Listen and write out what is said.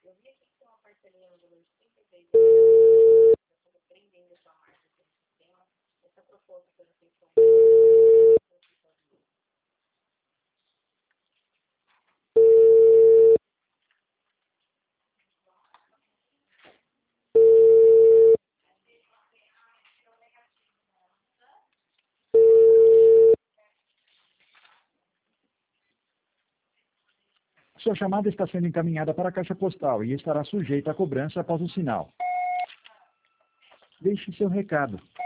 Sua chamada está sendo encaminhada para a caixa postal e estará sujeita a cobrança após o sinal. Deixe seu recado.